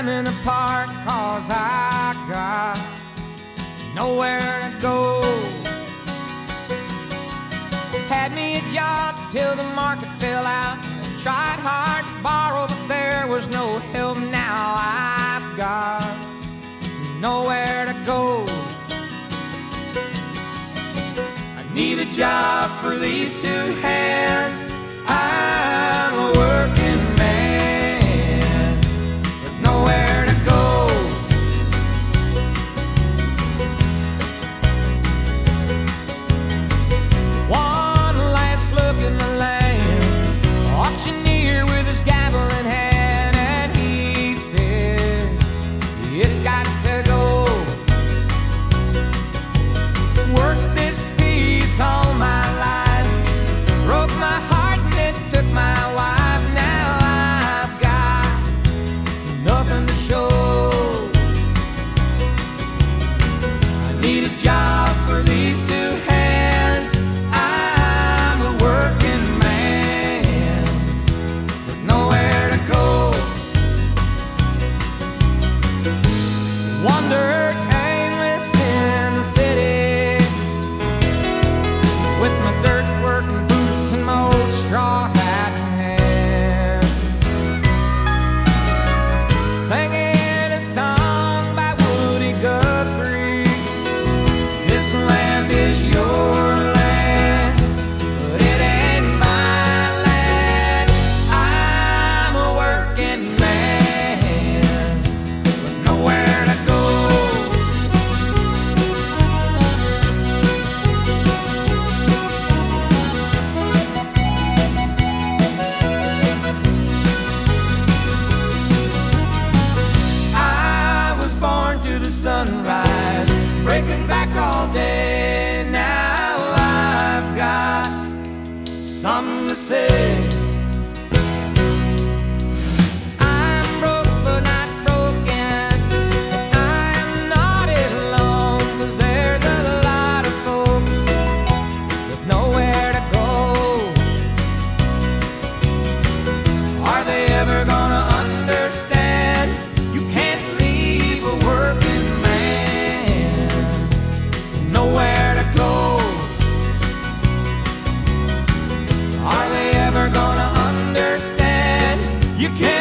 time in the park, 'cause I got nowhere to go. Had me a job till the market fell out. Tried hard to borrow, but there was no help. Now I've got nowhere to go. I need a job for these two hands. I'm a working man with nowhere to go. One last look at my land, auctioneer with his gavel in hand, and he says it's got to go. Worked this piece all my life, broke my heart and it took my wife. Now I've got nothing to show. I need a job for these two hands. I'm a working man with nowhere to go. Wandered aimless in the city with my dirt working boots and my old straw hat in hand, singing a song by Woody Guthrie. This land is your land, but it ain't my land. I'm a working man with nowhere to go. I was born to the sunrise, breaking back all day. Now I've got something to say. I'm broke but not broken. I'm not alone, 'cause there's a lot of folks with nowhere to go. Are they ever gonna understand? You can't leave a working man nowhere to go. Are they ever gonna understand? You can't